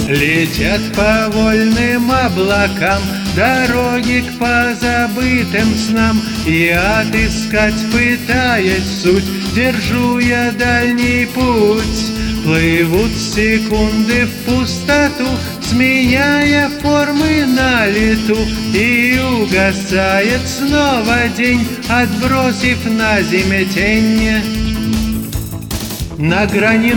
Летят по вольным облакам дороги к позабытым снам, и отыскать, пытаясь суть, держу я дальний путь. Плывут секунды в пустоту, сменяя формы на лету, и угасает снова день, отбросив на земле тень. На грани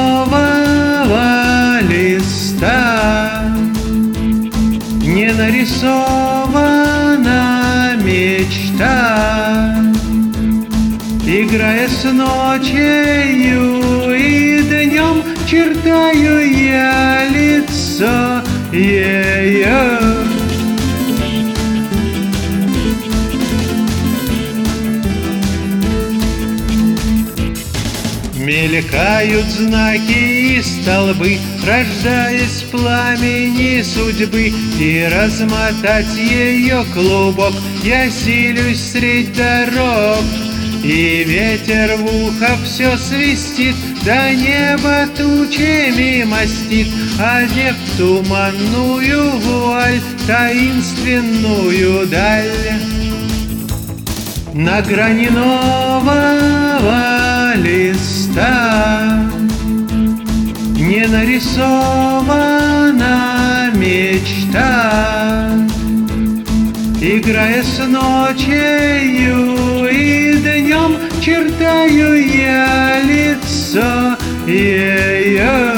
нового листа не нарисована мечта, играя с ночью и днем, чертаю я лицо ее. Мелькают знаки и столбы, рождаясь в пламени судьбы, и размотать ее клубок я силюсь средь дорог. И ветер в ухо все свистит, до неба тучами мастит, одев туманную вуаль, таинственную даль. На грани нового листа не нарисована мечта, играя с ночью и днем, чертаю я лицо ее.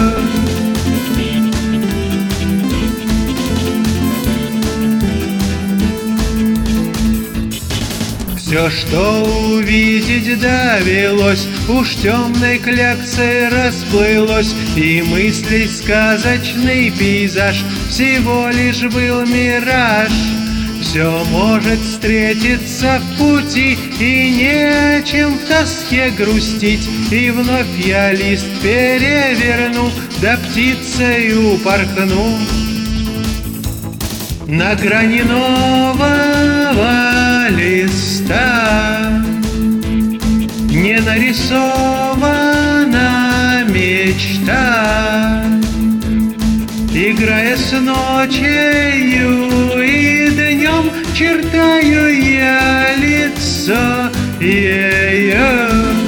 Все, что увидеть довелось, уж темной кляксой расплылось, и мыслей сказочный пейзаж всего лишь был мираж. Все может встретиться в пути, и не о чем в тоске грустить, и вновь я лист переверну, да птицей упорхну. На грани нового листа не нарисована мечта, играя с ночью и днем, чертаю я лицо ее.